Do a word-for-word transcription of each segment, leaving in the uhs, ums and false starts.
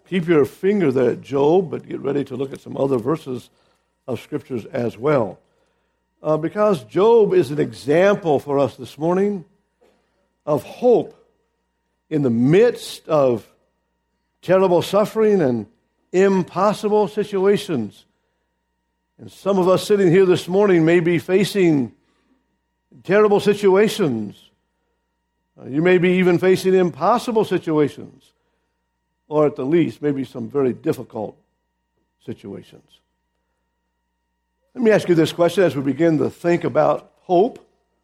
Keep your finger there at Job, but get ready to look at some other verses of Scriptures as well. Uh, because Job is an example for us this morning of hope in the midst of terrible suffering and impossible situations. And some of us sitting here this morning may be facing terrible situations. Uh, you may be even facing impossible situations, or at the least, maybe some very difficult situations. Let me ask you this question as we begin to think about hope.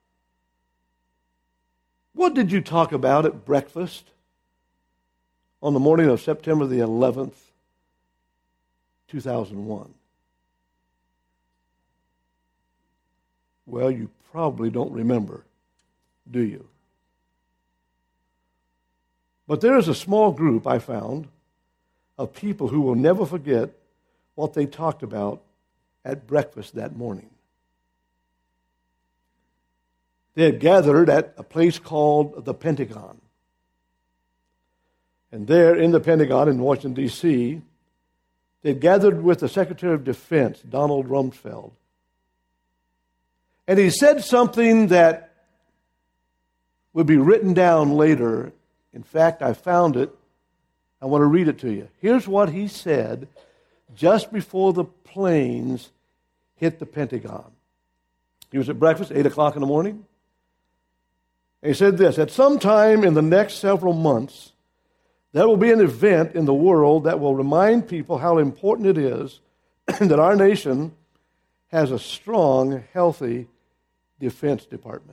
What did you talk about at breakfast on the morning of September the eleventh, two thousand one? Well, you probably don't remember, do you? But there is a small group, I found, of people who will never forget what they talked about at breakfast that morning. They had gathered at a place called the Pentagon. And there in the Pentagon in Washington, D C, they had gathered with the Secretary of Defense, Donald Rumsfeld. And he said something that would be written down later. In fact, I found it. I want to read it to you. Here's what he said just before the planes hit the Pentagon. He was at breakfast, eight o'clock in the morning. And he said this: at some time in the next several months, there will be an event in the world that will remind people how important it is that our nation has a strong, healthy Defense Department.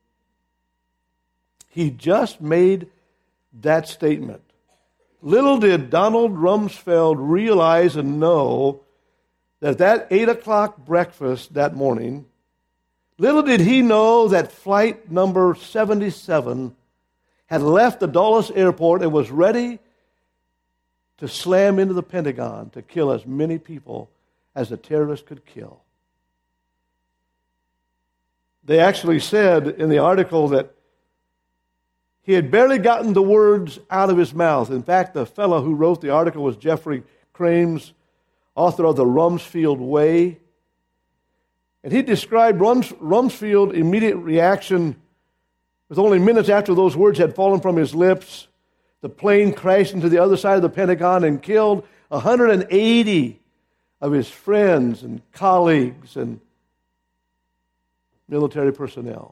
He just made that statement. Little did Donald Rumsfeld realize and know that that eight o'clock breakfast that morning, little did he know that flight number seventy-seven had left the Dulles airport and was ready to slam into the Pentagon to kill as many people as the terrorists could kill. They actually said in the article that he had barely gotten the words out of his mouth. In fact, the fellow who wrote the article was Jeffrey Crames, author of The Rumsfeld Way. And he described Rums, Rumsfeld's immediate reaction with only minutes after those words had fallen from his lips. The plane crashed into the other side of the Pentagon and killed one hundred eighty of his friends and colleagues and military personnel.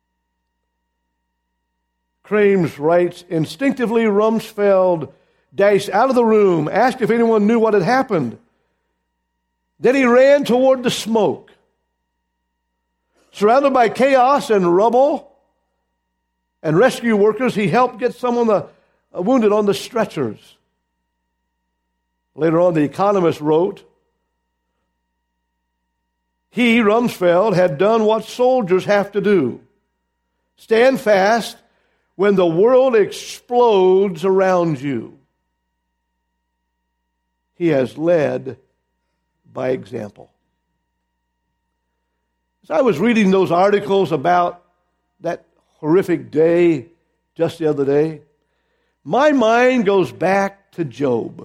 Crames writes, instinctively Rumsfeld dashed out of the room, asked if anyone knew what had happened. Then he ran toward the smoke. Surrounded by chaos and rubble and rescue workers, he helped get someone uh, wounded on the stretchers. Later on, The Economist wrote, he, Rumsfeld, had done what soldiers have to do: stand fast when the world explodes around you. He has led by example. As I was reading those articles about that horrific day just the other day, my mind goes back to Job.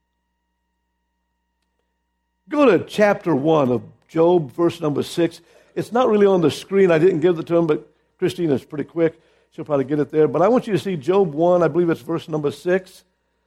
Go to chapter one of Job, verse number six. It's not really on the screen. I didn't give it to him, but Christine is pretty quick. She'll probably get it there. But I want you to see Job one. I believe it's verse number six.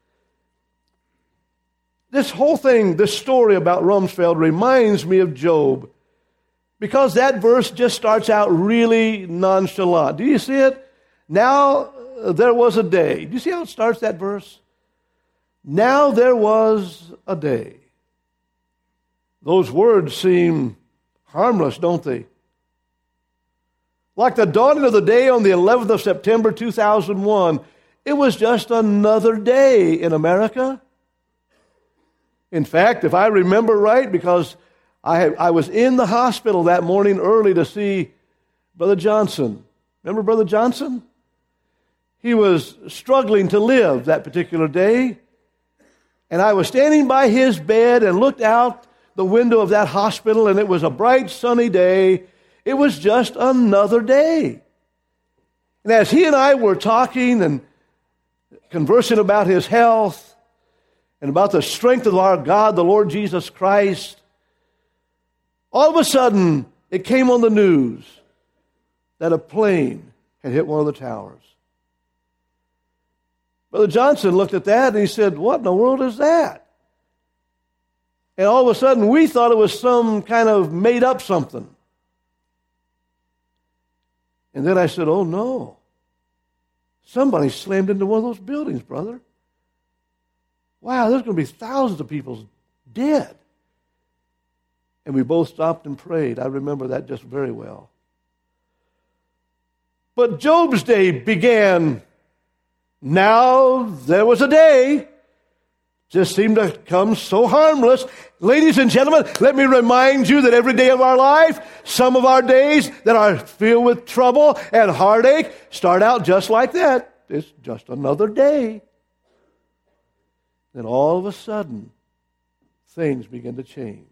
This whole thing, this story about Rumsfeld reminds me of Job, because that verse just starts out really nonchalant. Do you see it? Now uh, there was a day. Do you see how it starts, that verse? Now there was a day. Those words seem harmless, don't they? Like the dawning of the day on the eleventh of September, two thousand one, it was just another day in America. In fact, if I remember right, because I, had, I was in the hospital that morning early to see Brother Johnson. Remember Brother Johnson? He was struggling to live that particular day. And I was standing by his bed and looked out the window of that hospital, and it was a bright, sunny day. It was just another day. And as he and I were talking and conversing about his health and about the strength of our God, the Lord Jesus Christ, all of a sudden it came on the news that a plane had hit one of the towers. Brother Johnson looked at that and he said, "What in the world is that?" And all of a sudden we thought it was some kind of made up something. And then I said, "Oh no. Somebody slammed into one of those buildings, brother. Wow, there's going to be thousands of people dead." And we both stopped and prayed. I remember that just very well. But Job's day began. Now there was a day, just seemed to come so harmless. Ladies and gentlemen, let me remind you that every day of our life, some of our days that are filled with trouble and heartache start out just like that. It's just another day. Then all of a sudden, things begin to change.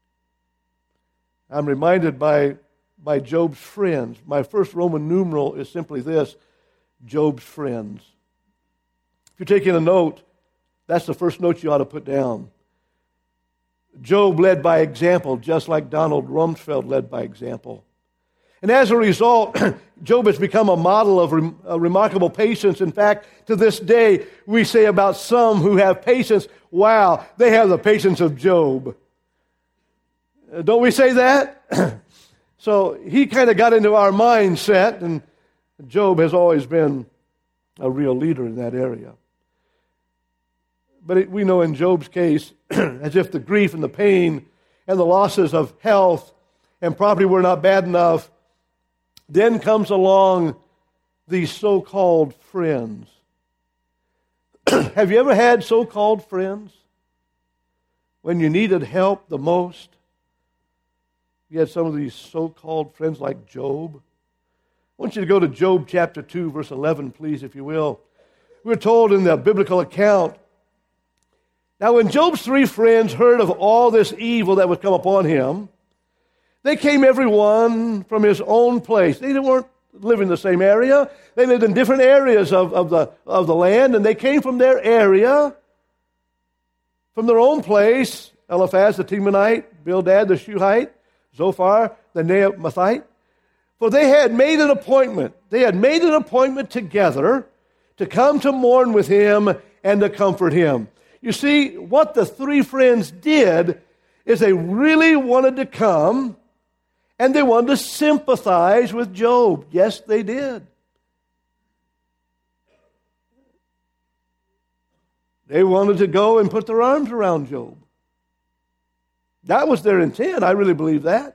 I'm reminded by, by Job's friends. My first Roman numeral is simply this: Job's friends. If you're taking a note, that's the first note you ought to put down. Job led by example, just like Donald Rumsfeld led by example. And as a result, Job has become a model of rem- uh, remarkable patience. In fact, to this day, we say about some who have patience, wow, they have the patience of Job. Uh, don't we say that? So he kind of got into our mindset, and Job has always been a real leader in that area. But it, we know in Job's case, as if the grief and the pain and the losses of health and property were not bad enough, then comes along these so-called friends. Have you ever had so-called friends? When you needed help the most, you had some of these so-called friends like Job. I want you to go to Job chapter two, verse eleven, please, if you will. We're told in the biblical account, now when Job's three friends heard of all this evil that would come upon him, they came every one from his own place. They weren't living in the same area. They lived in different areas of, of, the, of the land, and they came from their area, from their own place. Eliphaz the Temanite, Bildad the Shuhite, Zophar the Naamathite. For they had made an appointment. They had made an appointment together to come to mourn with him and to comfort him. You see, what the three friends did is they really wanted to come and they wanted to sympathize with Job. Yes, they did. They wanted to go and put their arms around Job. That was their intent. I really believe that.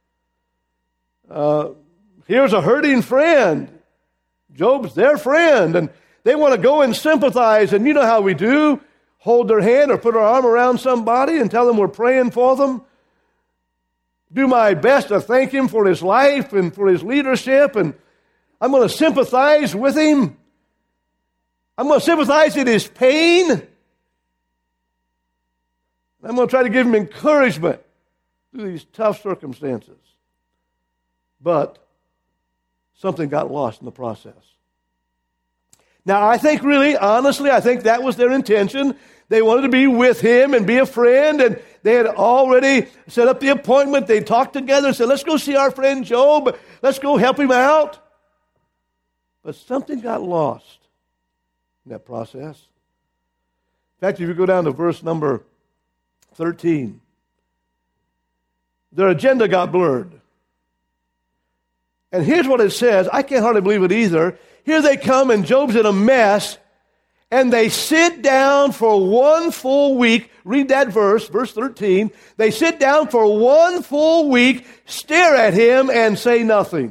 Uh, here's a hurting friend. Job's their friend, and they want to go and sympathize. And you know how we do. Hold their hand or put our arm around somebody and tell them we're praying for them. Do my best to thank him for his life and for his leadership, and I'm going to sympathize with him. I'm going to sympathize in his pain. I'm going to try to give him encouragement through these tough circumstances. But something got lost in the process. Now, I think really, honestly, I think that was their intention. They wanted to be with him and be a friend, and they had already set up the appointment. They talked together and said, let's go see our friend Job. Let's go help him out. But something got lost in that process. In fact, if you go down to verse number thirteen, their agenda got blurred. And here's what it says. I can't hardly believe it either. Here they come, and Job's in a mess, and they sit down for one full week. Read that verse, verse thirteen. They sit down for one full week, stare at him, and say nothing.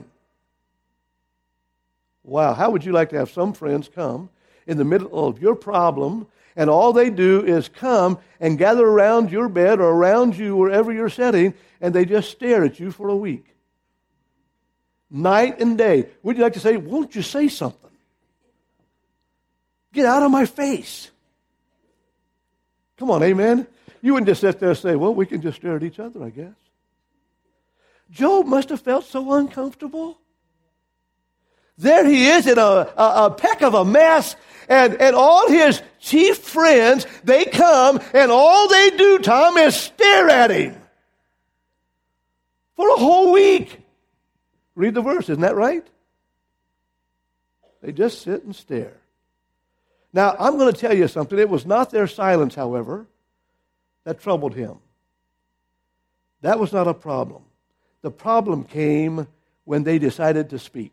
Wow, how would you like to have some friends come in the middle of your problem, and all they do is come and gather around your bed or around you wherever you're sitting, and they just stare at you for a week? Night and day. Would you like to say, won't you say something? Get out of my face. Come on, amen? You wouldn't just sit there and say, well, we can just stare at each other, I guess. Job must have felt so uncomfortable. there he is in a, a, a peck of a mess, and, and all his chief friends, they come, and all they do, Tom, is stare at him for a whole week. Read the verse, isn't that right? They just sit and stare. Now, I'm going to tell you something. It was not their silence, however, that troubled him. That was not a problem. The problem came when they decided to speak.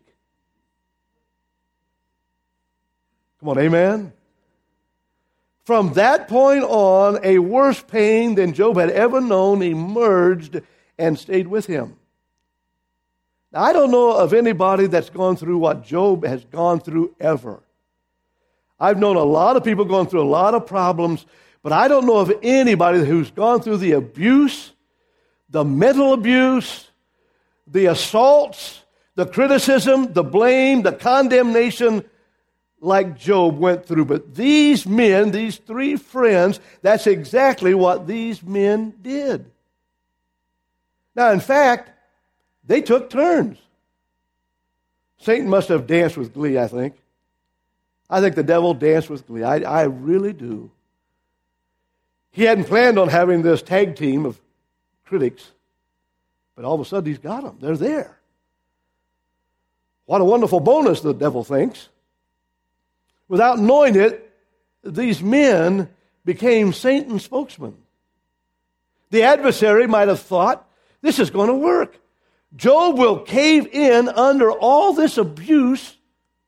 Come on, amen? From that point on, a worse pain than Job had ever known emerged and stayed with him. Now, I don't know of anybody that's gone through what Job has gone through ever. I've known a lot of people going through a lot of problems, but I don't know of anybody who's gone through the abuse, the mental abuse, the assaults, the criticism, the blame, the condemnation like Job went through. But these men, these three friends, that's exactly what these men did. Now, in fact, they took turns. Satan must have danced with glee, I think. I think the devil danced with glee. I, I really do. He hadn't planned on having this tag team of critics, but all of a sudden he's got them. They're there. What a wonderful bonus, the devil thinks. Without knowing it, these men became Satan's spokesmen. The adversary might have thought, this is going to work. Job will cave in under all this abuse,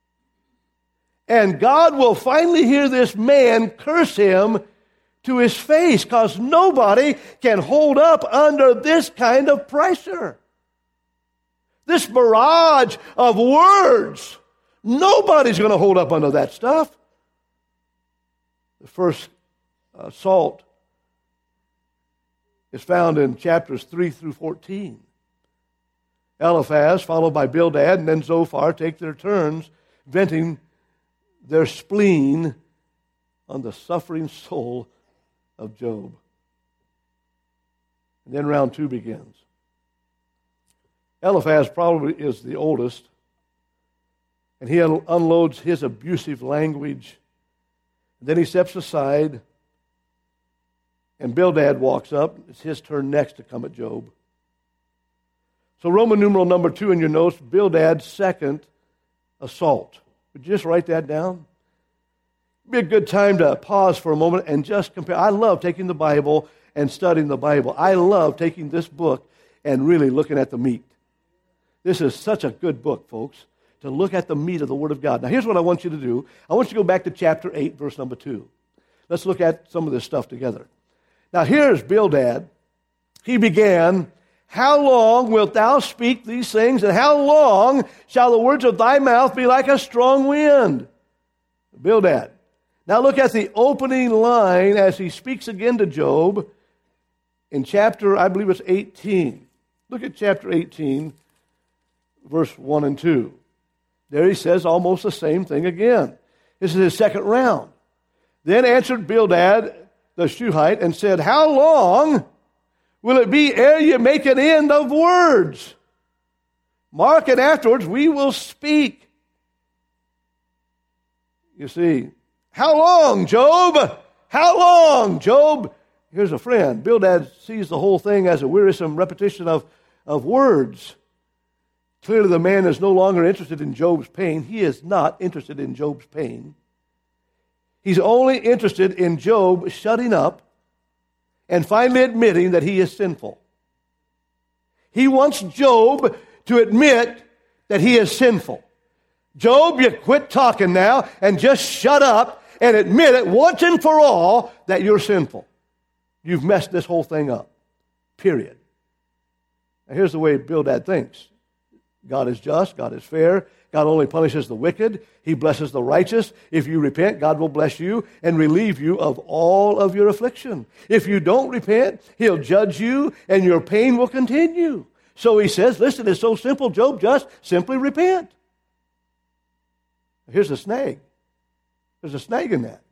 and God will finally hear this man curse him to his face, because nobody can hold up under this kind of pressure. This barrage of words, nobody's going to hold up under that stuff. The first assault is found in chapters three through fourteen. Eliphaz, followed by Bildad, and then Zophar take their turns venting their spleen on the suffering soul of Job. And then round two begins. Eliphaz probably is the oldest, and he unloads his abusive language. And then he steps aside, and Bildad walks up. It's his turn next to come at Job. So Roman numeral number two in your notes, Bildad's second assault. Would you just write that down? It'd be a good time to pause for a moment and just compare. I love taking the Bible and studying the Bible. I love taking this book and really looking at the meat. This is such a good book, folks, to look at the meat of the Word of God. Now, here's what I want you to do. I want you to go back to chapter eight, verse number two. Let's look at some of this stuff together. Now, here's Bildad. He began, how long wilt thou speak these things, and how long shall the words of thy mouth be like a strong wind? Bildad. Now look at the opening line as he speaks again to Job in chapter, I believe it's eighteen. Look at chapter eighteen, verse one and two. There he says almost the same thing again. This is his second round. Then answered Bildad the Shuhite and said, how long will it be ere you make an end of words? Mark it afterwards, we will speak. You see, how long, Job? How long, Job? Here's a friend. Bildad sees the whole thing as a wearisome repetition of, of words. Clearly the man is no longer interested in Job's pain. He is not interested in Job's pain. He's only interested in Job shutting up and finally admitting that he is sinful. He wants Job to admit that he is sinful. Job, you quit talking now and just shut up and admit it once and for all that you're sinful. You've messed this whole thing up. Period. Now here's the way Bildad thinks. God is just, God is fair. God only punishes the wicked. He blesses the righteous. If you repent, God will bless you and relieve you of all of your affliction. If you don't repent, He'll judge you and your pain will continue. So he says, listen, it's so simple, Job, just simply repent. Here's a snag. There's a snag in that.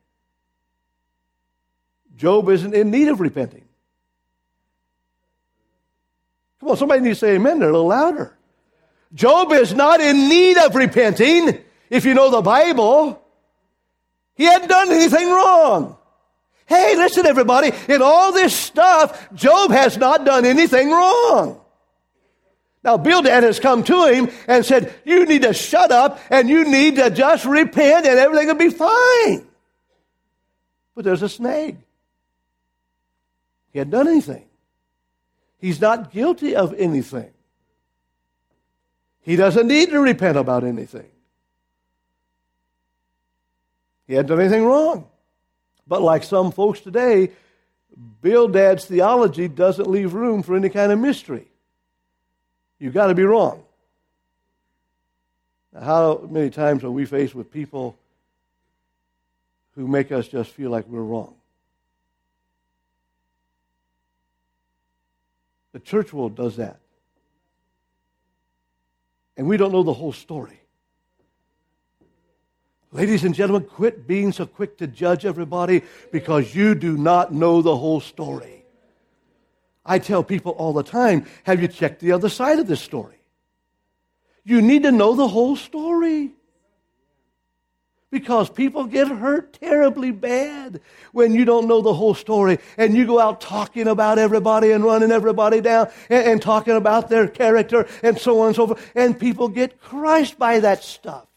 Job isn't in need of repenting. Come on, somebody needs to say amen there a little louder. Job is not in need of repenting, if you know the Bible. He hadn't done anything wrong. Hey, listen everybody, in all this stuff, Job has not done anything wrong. Now, Bildad has come to him and said, you need to shut up and you need to just repent and everything will be fine. But there's a snag. He hadn't done anything. He's not guilty of anything. He doesn't need to repent about anything. He hadn't done anything wrong. But like some folks today, Bildad's theology doesn't leave room for any kind of mystery. You've got to be wrong. Now, how many times are we faced with people who make us just feel like we're wrong? The church world does that. And we don't know the whole story. Ladies and gentlemen, quit being so quick to judge everybody because you do not know the whole story. I tell people all the time, have you checked the other side of this story? You need to know the whole story. Because people get hurt terribly bad when you don't know the whole story and you go out talking about everybody and running everybody down and, and talking about their character and so on and so forth. And people get crushed by that stuff.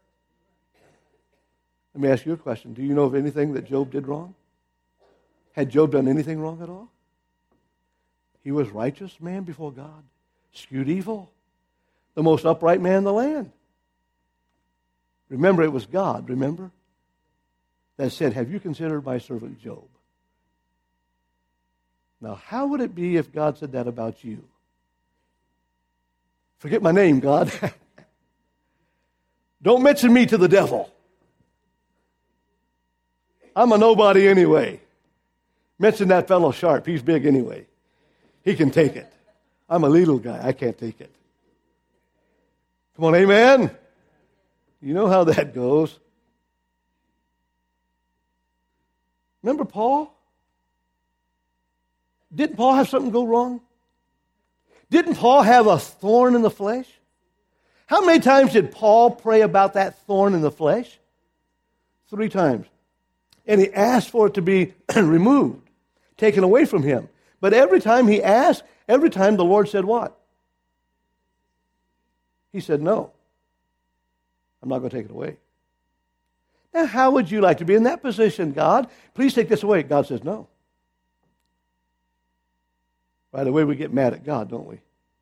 Let me ask you a question. Do you know of anything that Job did wrong? Had Job done anything wrong at all? He was righteous man before God, skewed evil, the most upright man in the land. Remember, it was God, remember, that said, have you considered my servant Job? Now, how would it be if God said that about you? Forget my name, God. Don't mention me to the devil. I'm a nobody anyway. Mention that fellow Sharp. He's big anyway. He can take it. I'm a little guy. I can't take it. Come on, amen? You know how that goes. Remember Paul? Didn't Paul have something go wrong? Didn't Paul have a thorn in the flesh? How many times did Paul pray about that thorn in the flesh? Three times. And he asked for it to be removed, taken away from him. But every time he asked, every time the Lord said what? He said, no. I'm not going to take it away. Now, how would you like to be in that position, God? Please take this away. God says no. By the way, we get mad at God, don't we?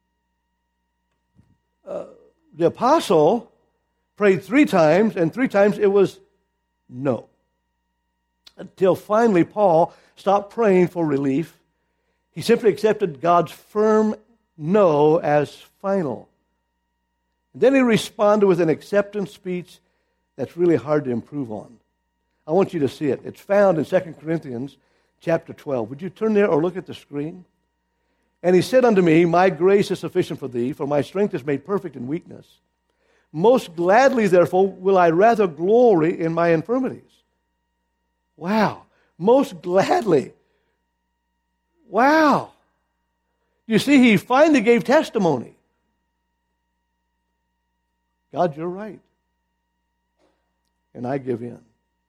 Uh, the apostle prayed three times, and three times it was no. Until finally Paul stopped praying for relief. He simply accepted God's firm no as final. And then he responded with an acceptance speech that's really hard to improve on. I want you to see it. It's found in Second Corinthians chapter twelve. Would you turn there or look at the screen? And he said unto me, my grace is sufficient for thee, for my strength is made perfect in weakness. Most gladly, therefore, will I rather glory in my infirmities. Wow. Most gladly. Wow. You see, he finally gave testimony. God, you're right. And I give in.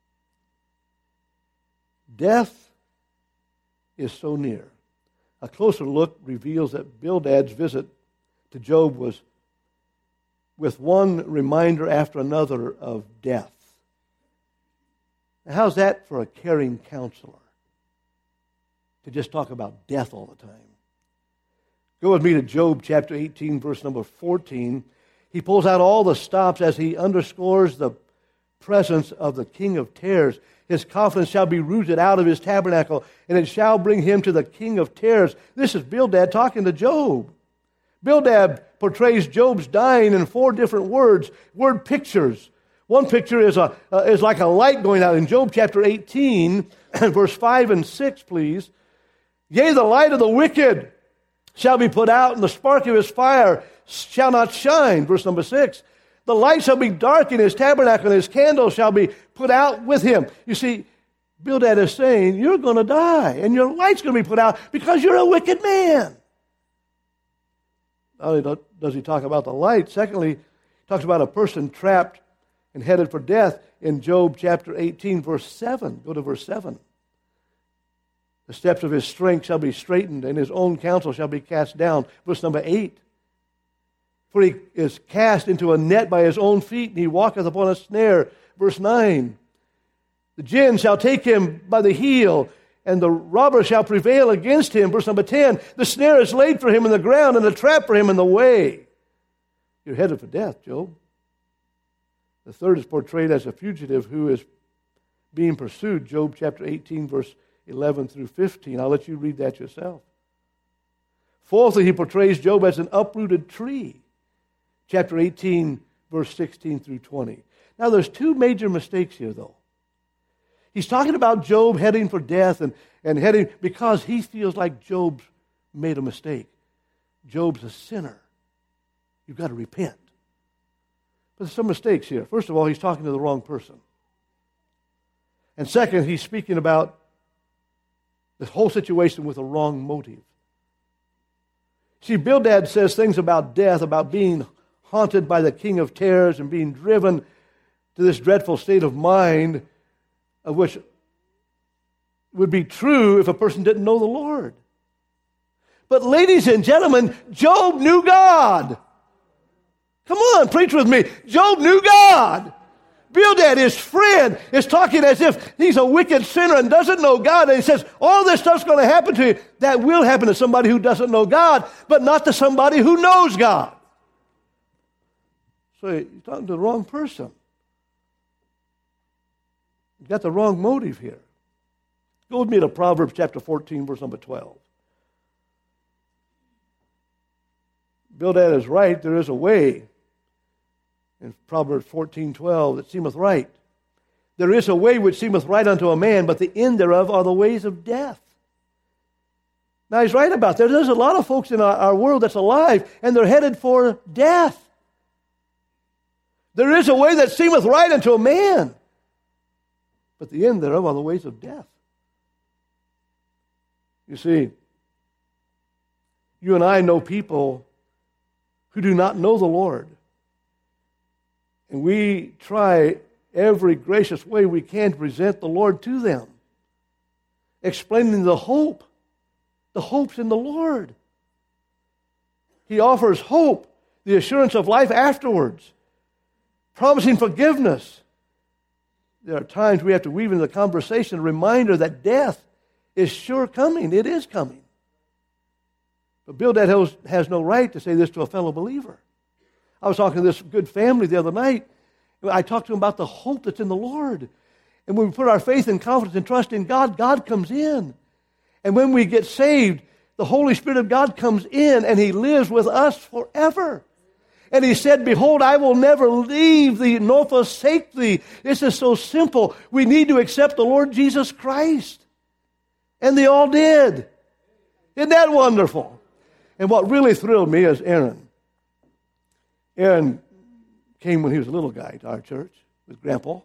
Death is so near. A closer look reveals that Bildad's visit to Job was with one reminder after another of death. Now, how's that for a caring counselor? To just talk about death all the time. Go with me to Job chapter eighteen, verse number fourteen. He pulls out all the stops as he underscores the presence of the King of Terrors. His confidence shall be rooted out of his tabernacle, and it shall bring him to the King of Terrors. This is Bildad talking to Job. Bildad portrays Job's dying in four different words, word pictures. One picture is a uh, is like a light going out in Job chapter eighteen, verse five and six, please. Yea, the light of the wicked shall be put out, and the spark of his fire shall not shine. Verse number six. The light shall be dark in his tabernacle, and his candle shall be put out with him. You see, Bildad is saying, you're going to die, and your light's going to be put out because you're a wicked man. not only does he talk about the light, secondly, he talks about a person trapped and headed for death in Job chapter eighteen, verse seven. Go to verse seven. The steps of his strength shall be straightened, and his own counsel shall be cast down. Verse number eight. For he is cast into a net by his own feet, and he walketh upon a snare. Verse nine. The jinn shall take him by the heel, and the robber shall prevail against him. Verse number ten. The snare is laid for him in the ground, and the trap for him in the way. You're headed for death, Job. The third is portrayed as a fugitive who is being pursued. Job chapter eighteen, verse eleven through fifteen. I'll let you read that yourself. Fourthly, he portrays Job as an uprooted tree. Chapter eighteen, verse sixteen through twenty. Now, there's two major mistakes here, though. He's talking about Job heading for death and, and heading because he feels like Job's made a mistake. Job's a sinner. You've got to repent. But there's some mistakes here. First of all, he's talking to the wrong person. And second, he's speaking about this whole situation with a wrong motive. See, Bildad says things about death, about being haunted by the king of terrors and being driven to this dreadful state of mind, of which would be true if a person didn't know the Lord. But ladies and gentlemen, Job knew God. Come on, preach with me. Job knew God. Bildad, his friend, is talking as if he's a wicked sinner and doesn't know God. And he says, all this stuff's going to happen to you. That will happen to somebody who doesn't know God, but not to somebody who knows God. So you're talking to the wrong person. You've got the wrong motive here. Go with me to Proverbs chapter fourteen, verse number twelve. Bildad is right. There is a way in Proverbs fourteen twelve that seemeth right. There is a way which seemeth right unto a man, but the end thereof are the ways of death. Now, he's right about that. There's a lot of folks in our, our world that's alive, and they're headed for death. There is a way that seemeth right unto a man, but the end thereof are the ways of death. You see, you and I know people who do not know the Lord. And we try every gracious way we can to present the Lord to them, explaining the hope. The hope's in the Lord. He offers hope, the assurance of life afterwards, promising forgiveness. There are times we have to weave into the conversation a reminder that death is sure coming. It is coming. But Bildad has, has no right to say this to a fellow believer. I was talking to this good family the other night. I talked to them about the hope that's in the Lord. And when we put our faith and confidence and trust in God, God comes in. And when we get saved, the Holy Spirit of God comes in and He lives with us forever. And He said, behold, I will never leave thee nor forsake thee. This is so simple. We need to accept the Lord Jesus Christ. And they all did. Isn't that wonderful? And what really thrilled me is Aaron. Aaron came when he was a little guy to our church with Grandpa.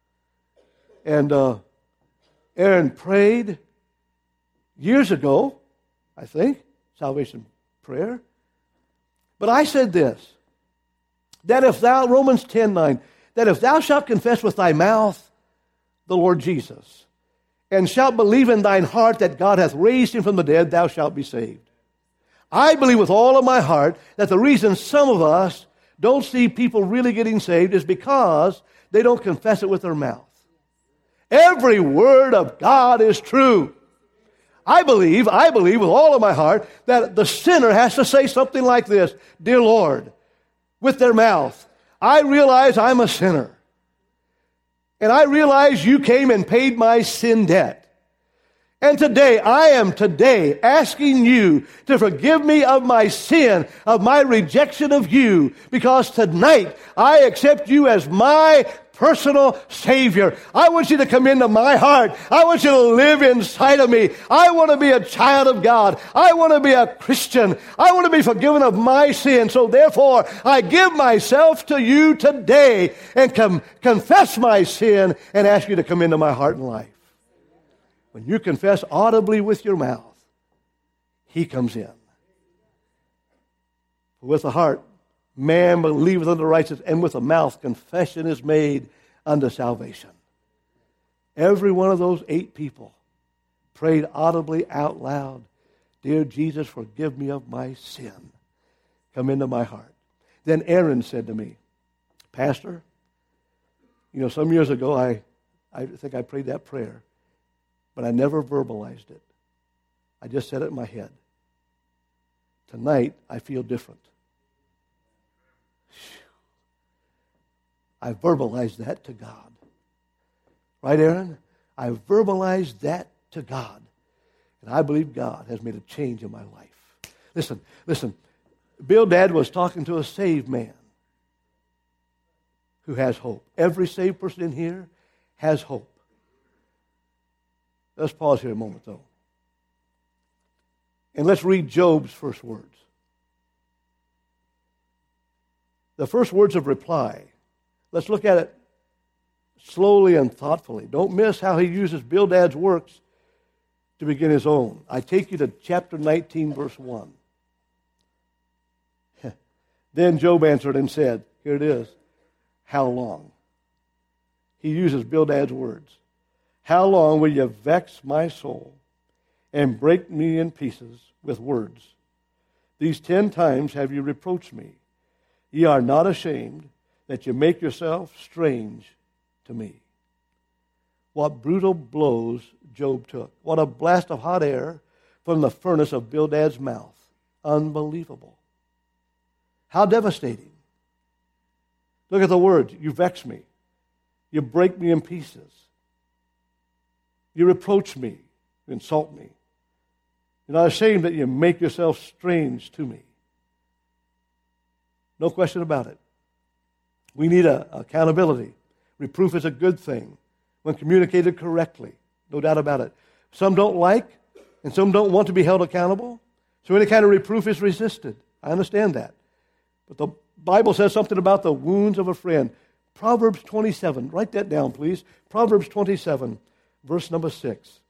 And uh, Aaron prayed years ago, I think, salvation prayer. But I said this, that if thou, Romans ten nine, that if thou shalt confess with thy mouth the Lord Jesus, and shalt believe in thine heart that God hath raised him from the dead, thou shalt be saved. I believe with all of my heart that the reason some of us don't see people really getting saved is because they don't confess it with their mouth. Every word of God is true. I believe, I believe with all of my heart that the sinner has to say something like this, dear Lord, with their mouth, I realize I'm a sinner. And I realize you came and paid my sin debt. And today, I am today asking you to forgive me of my sin, of my rejection of you, because tonight I accept you as my personal Savior. I want you to come into my heart. I want you to live inside of me. I want to be a child of God. I want to be a Christian. I want to be forgiven of my sin. So therefore, I give myself to you today and com- confess my sin and ask you to come into my heart and life. When you confess audibly with your mouth, He comes in. For with the heart man believeth unto righteousness, and with the mouth confession is made unto salvation. Every one of those eight people prayed audibly out loud, Dear Jesus, forgive me of my sin. Come into my heart. Then Aaron said to me, Pastor, you know, some years ago I, I think I prayed that prayer, but I never verbalized it. I just said it in my head. Tonight, I feel different. I verbalized that to God. Right, Aaron? I verbalized that to God. And I believe God has made a change in my life. Listen, listen. Bildad was talking to a saved man who has hope. Every saved person in here has hope. Let's pause here a moment, though. And let's read Job's first words. The first words of reply. Let's look at it slowly and thoughtfully. Don't miss how he uses Bildad's works to begin his own. I take you to chapter nineteen, verse one. Then Job answered and said, here it is, how long? He uses Bildad's words. How long will you vex my soul and break me in pieces with words? These ten times have you reproached me. Ye are not ashamed that you make yourself strange to me. What brutal blows Job took. What a blast of hot air from the furnace of Bildad's mouth. Unbelievable. How devastating. Look at the words. You vex me. You break me in pieces. You reproach me. You insult me. You're not ashamed that you make yourself strange to me. No question about it. We need a, accountability. Reproof is a good thing when communicated correctly. No doubt about it. Some don't like and some don't want to be held accountable. So any kind of reproof is resisted. I understand that. But the Bible says something about the wounds of a friend. Proverbs twenty-seven. Write that down, please. Proverbs twenty-seven, verse number six.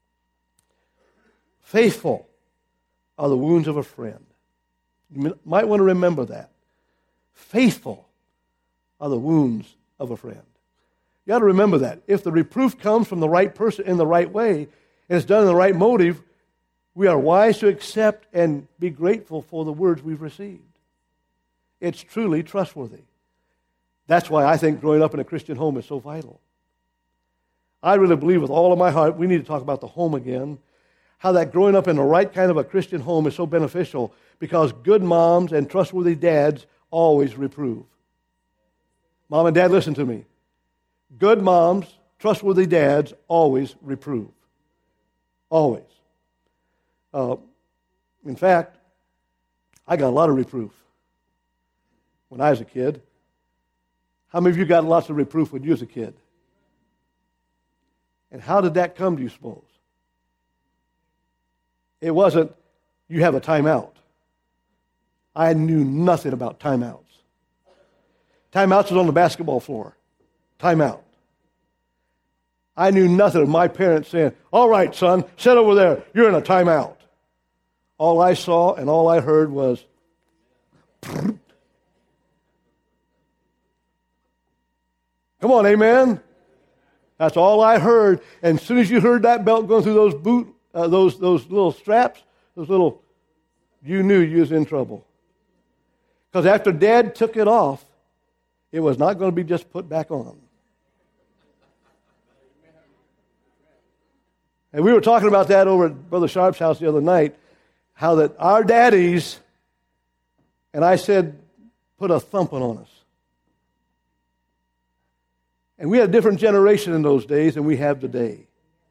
Faithful are the wounds of a friend. You might want to remember that. Faithful are the wounds of a friend. You got to remember that. If the reproof comes from the right person in the right way, and it's done in the right motive, we are wise to accept and be grateful for the words we've received. It's truly trustworthy. That's why I think growing up in a Christian home is so vital. I really believe with all of my heart we need to talk about the home again, how that growing up in the right kind of a Christian home is so beneficial because good moms and trustworthy dads always reprove. Mom and Dad, listen to me. Good moms, trustworthy dads always reprove. Always. Uh, in fact, I got a lot of reproof when I was a kid. How many of you got lots of reproof when you was a kid? And how did that come, do you suppose? It wasn't, you have a timeout. I knew nothing about timeouts. Timeouts was on the basketball floor. Timeout. I knew nothing of my parents saying, all right, son, sit over there. You're in a timeout. All I saw and all I heard was, come on, amen? That's all I heard. And as soon as you heard that belt going through those boot, uh, those those little straps, those little, you knew you was in trouble. Because after Dad took it off, it was not going to be just put back on. And we were talking about that over at Brother Sharp's house the other night, how that our daddies, and I said, put a thumping on us. And we had a different generation in those days than we have today.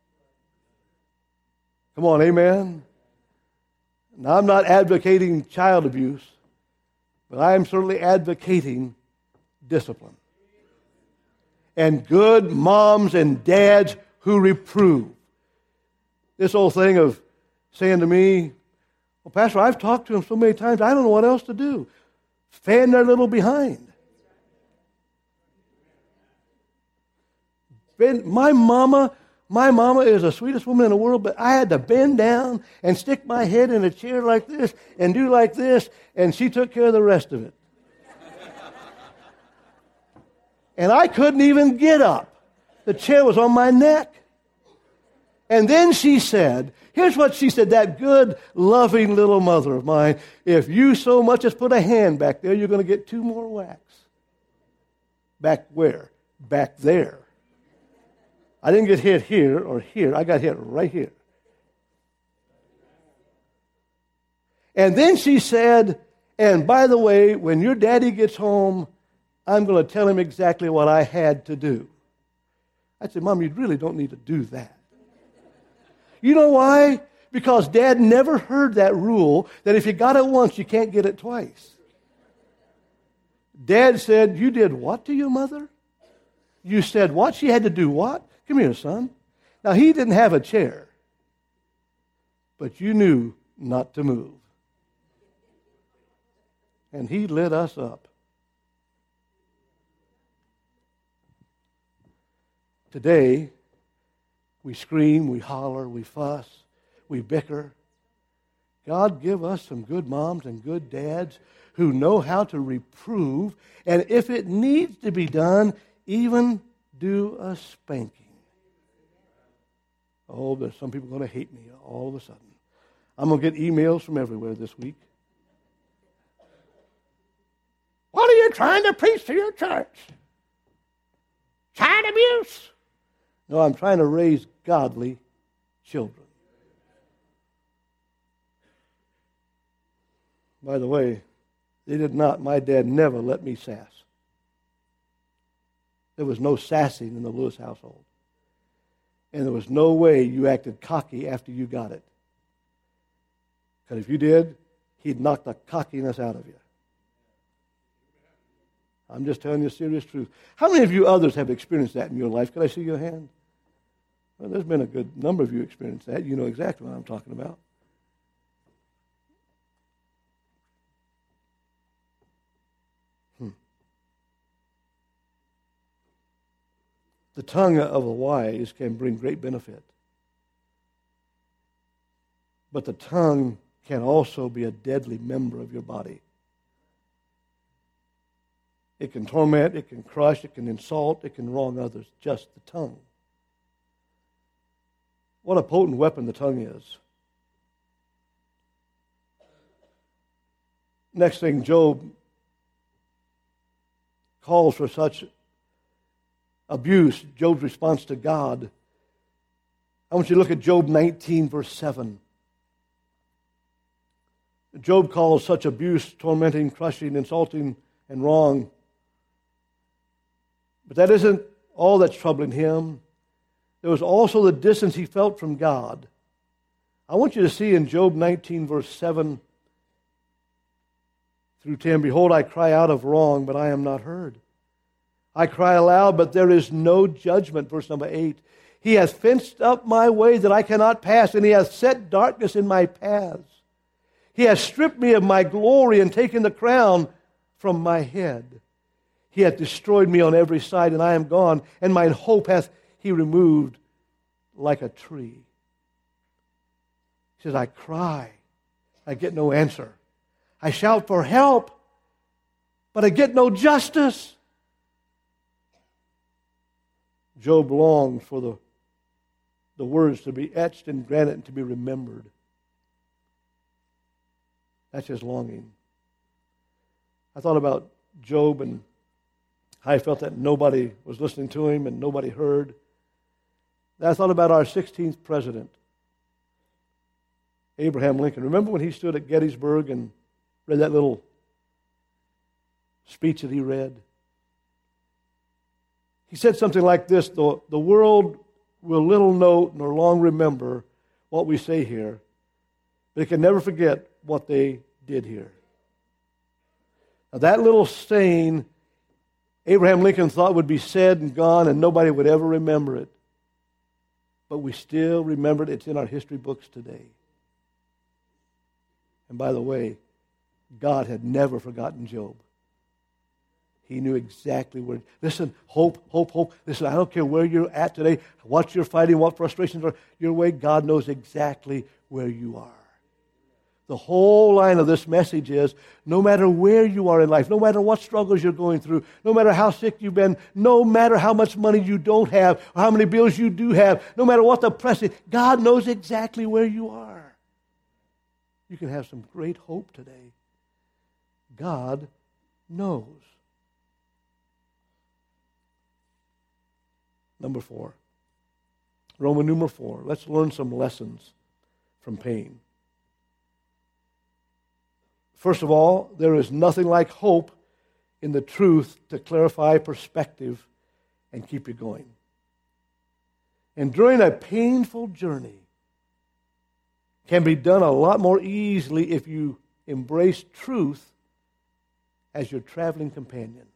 Come on, amen? Now, I'm not advocating child abuse, but I am certainly advocating discipline. And good moms and dads who reprove. This old thing of saying to me, well, Pastor, I've talked to him so many times, I don't know what else to do. Fan their little behind. My mama my mama is the sweetest woman in the world, but I had to bend down and stick my head in a chair like this and do like this, and she took care of the rest of it. And I couldn't even get up. The chair was on my neck. And then she said, here's what she said, that good, loving little mother of mine, if you so much as put a hand back there, you're going to get two more whacks. Back where? Back there. I didn't get hit here or here. I got hit right here. And then she said, and by the way, when your daddy gets home, I'm going to tell him exactly what I had to do. I said, Mom, you really don't need to do that. You know why? Because Dad never heard that rule that if you got it once, you can't get it twice. Dad said, you did what to your mother? You said what? She had to do what? Come here, son. Now, he didn't have a chair, but you knew not to move. And he lit us up. Today, we scream, we holler, we fuss, we bicker. God give us some good moms and good dads who know how to reprove, and if it needs to be done, even do a spanking. Oh, there's some people going to hate me all of a sudden. I'm going to get emails from everywhere this week. What are you trying to preach to your church? Child abuse? No, I'm trying to raise godly children. By the way, they did not, my dad never let me sass. There was no sassing in the Lewis household. And there was no way you acted cocky after you got it. Because if you did, he'd knock the cockiness out of you. I'm just telling you the serious truth. How many of you others have experienced that in your life? Can I see your hand? Well, there's been a good number of you experienced that. You know exactly what I'm talking about. Hmm. The tongue of the wise can bring great benefit. But the tongue can also be a deadly member of your body. It can torment, it can crush, it can insult, it can wrong others. Just the tongue. What a potent weapon the tongue is. Next thing, Job calls for such abuse, Job's response to God. I want you to look at Job nineteen, verse seven. Job calls such abuse tormenting, crushing, insulting, and wrong. But that isn't all that's troubling him. There was also the distance he felt from God. I want you to see in Job nineteen, verse seven through ten, behold, I cry out of wrong, but I am not heard. I cry aloud, but there is no judgment. Verse number eight. He has fenced up my way that I cannot pass, and he has set darkness in my paths. He has stripped me of my glory and taken the crown from my head. He hath destroyed me on every side, and I am gone, and mine hope hath he removed like a tree. He says, I cry, I get no answer. I shout for help, but I get no justice. Job longs for the, the words to be etched in granite and to be remembered. That's his longing. I thought about Job and how I felt that nobody was listening to him and nobody heard. Then I thought about our sixteenth president, Abraham Lincoln. Remember when he stood at Gettysburg and read that little speech that he read? He said something like this, the, the world will little note nor long remember what we say here, but it can never forget what they did here. Now that little saying, Abraham Lincoln thought would be said and gone and nobody would ever remember it. But we still remember it. It's in our history books today. And by the way, God had never forgotten Job. He knew exactly where. Listen, hope, hope, hope. Listen, I don't care where you're at today, what you're fighting, what frustrations are your way. God knows exactly where you are. The whole line of this message is, no matter where you are in life, no matter what struggles you're going through, no matter how sick you've been, no matter how much money you don't have, or how many bills you do have, no matter what the press is, God knows exactly where you are. You can have some great hope today. God knows. Number four. Roman numeral four. Let's learn some lessons from pain. First of all, there is nothing like hope in the truth to clarify perspective and keep you going. And during a painful journey can be done a lot more easily if you embrace truth as your traveling companion.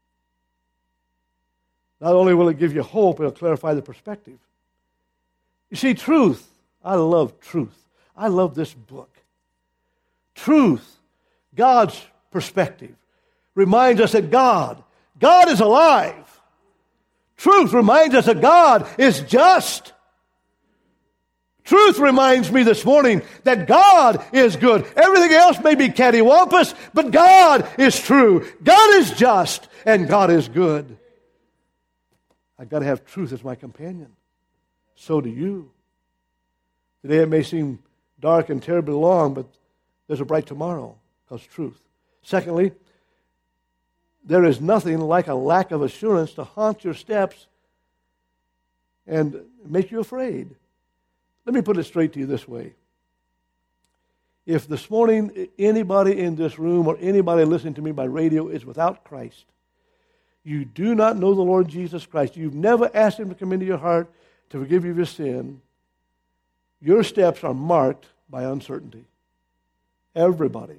Not only will it give you hope, it'll clarify the perspective. You see, truth, I love truth. I love this book. Truth, God's perspective, reminds us that God, God is alive. Truth reminds us that God is just. Truth reminds me this morning that God is good. Everything else may be cattywampus, but God is true. God is just, and God is good. I've got to have truth as my companion. So do you. Today it may seem dark and terribly long, but there's a bright tomorrow because truth. Secondly, there is nothing like a lack of assurance to haunt your steps and make you afraid. Let me put it straight to you this way. If this morning anybody in this room or anybody listening to me by radio is without Christ, you do not know the Lord Jesus Christ, you've never asked Him to come into your heart to forgive you of your sin, your steps are marked by uncertainty. Everybody.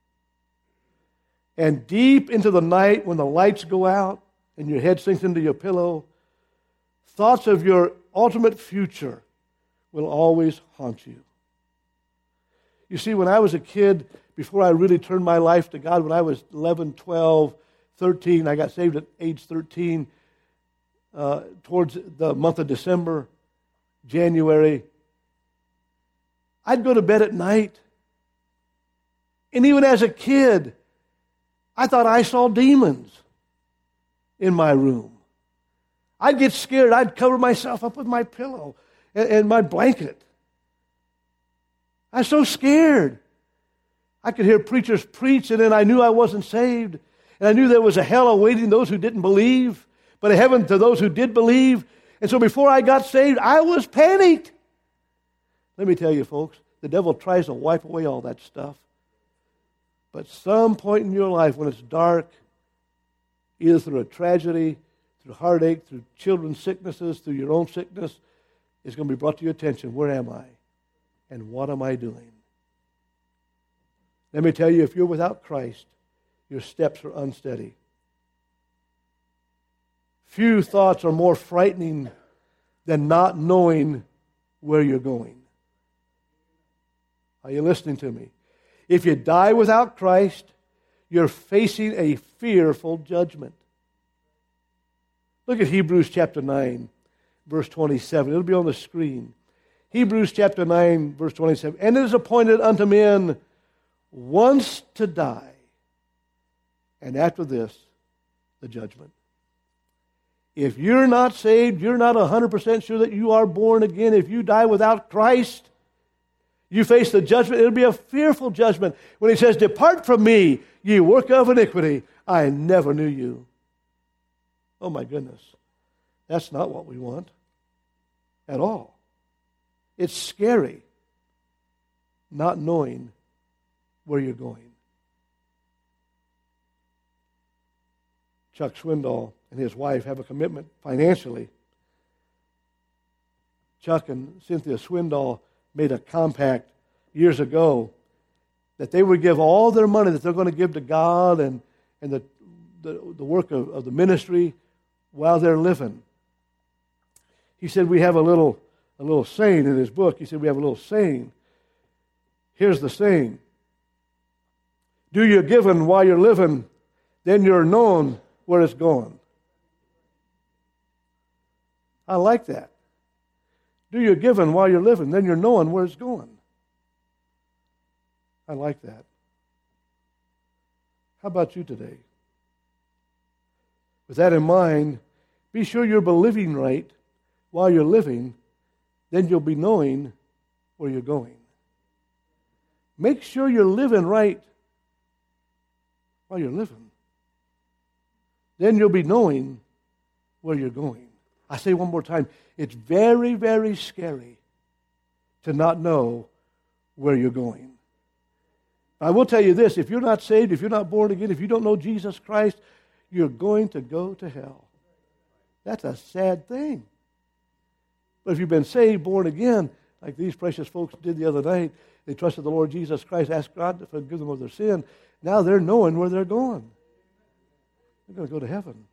And deep into the night when the lights go out and your head sinks into your pillow, thoughts of your ultimate future will always haunt you. You see, when I was a kid, before I really turned my life to God, when I was eleven, twelve, thirteen, I got saved at age thirteen, uh, towards the month of December, January, I'd go to bed at night. And even as a kid, I thought I saw demons in my room. I'd get scared. I'd cover myself up with my pillow and, and my blanket. I was so scared. I could hear preachers preach, and then I knew I wasn't saved. And I knew there was a hell awaiting those who didn't believe, but a heaven to those who did believe. And so before I got saved, I was panicked. Let me tell you, folks, the devil tries to wipe away all that stuff. But some point in your life when it's dark, either through a tragedy, through heartache, through children's sicknesses, through your own sickness, it's going to be brought to your attention. Where am I? And what am I doing? Let me tell you, if you're without Christ, your steps are unsteady. Few thoughts are more frightening than not knowing where you're going. Are you listening to me? If you die without Christ, you're facing a fearful judgment. Look at Hebrews chapter nine, verse twenty-seven. It'll be on the screen. Hebrews chapter nine, verse twenty-seven. And it is appointed unto men once to die, and after this, the judgment. If you're not saved, you're not one hundred percent sure that you are born again. If you die without Christ, you face the judgment. It'll be a fearful judgment when He says, "Depart from me, ye work of iniquity. I never knew you." Oh my goodness. That's not what we want at all. It's scary not knowing where you're going. Chuck Swindoll and his wife have a commitment financially. Chuck and Cynthia Swindoll made a compact years ago that they would give all their money that they're going to give to God and, and the, the, the work of, of the ministry while they're living. He said we have a little, a little saying in his book. He said we have a little saying. Here's the saying. Do your giving while you're living, then you're known where it's going. I like that. Do your giving while you're living, then you're knowing where it's going. I like that. How about you today? With that in mind, be sure you're believing right while you're living, then you'll be knowing where you're going. Make sure you're living right while you're living. Then you'll be knowing where you're going. I say one more time, it's very, very scary to not know where you're going. I will tell you this, if you're not saved, if you're not born again, if you don't know Jesus Christ, you're going to go to hell. That's a sad thing. But if you've been saved, born again, like these precious folks did the other night, they trusted the Lord Jesus Christ, asked God to forgive them of their sin. Now they're knowing where they're going. They're going to go to heaven.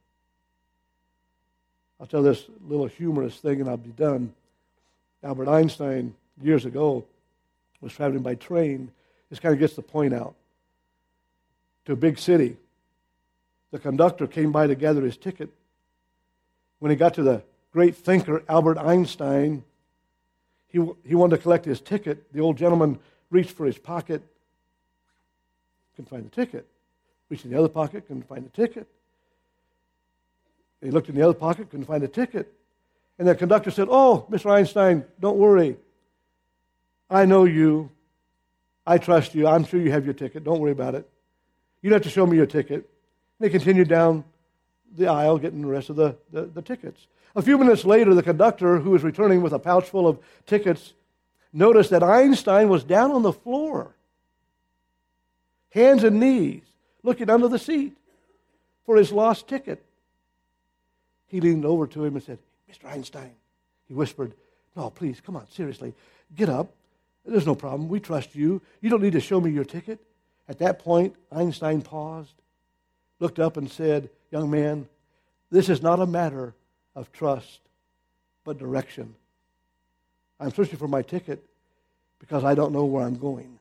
I'll tell this little humorous thing and I'll be done. Albert Einstein, years ago, was traveling by train. This kind of gets the point out. To a big city. The conductor came by to gather his ticket. When he got to the great thinker, Albert Einstein, he, he wanted to collect his ticket. The old gentleman reached for his pocket, couldn't find the ticket. Reached in the other pocket, couldn't find the ticket. He looked in the other pocket, couldn't find the ticket. And the conductor said, "Oh, Mister Einstein, don't worry. I know you. I trust you. I'm sure you have your ticket. Don't worry about it. You don't have to show me your ticket." And they continued down the aisle getting the rest of the, the, the tickets. A few minutes later, the conductor, who was returning with a pouch full of tickets, noticed that Einstein was down on the floor, hands and knees, looking under the seat for his lost ticket. He leaned over to him and said, "Mister Einstein," he whispered, "no, please, come on, seriously, get up. There's no problem. We trust you. You don't need to show me your ticket." At that point, Einstein paused, looked up and said, "Young man, this is not a matter of trust, but direction. I'm searching for my ticket because I don't know where I'm going."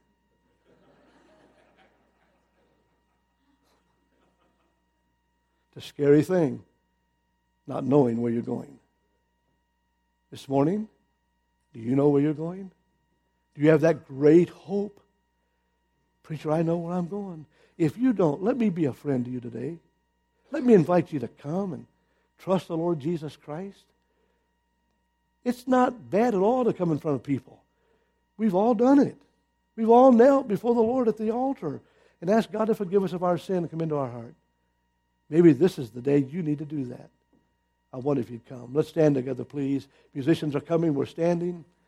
It's a scary thing, not knowing where you're going. This morning, do you know where you're going? Do you have that great hope? "Preacher, I know where I'm going." If you don't, let me be a friend to you today. Let me invite you to come and trust the Lord Jesus Christ. It's not bad at all to come in front of people. We've all done it. We've all knelt before the Lord at the altar and asked God to forgive us of our sin and come into our heart. Maybe this is the day you need to do that. I wonder if you'd come. Let's stand together, please. Musicians are coming. We're standing.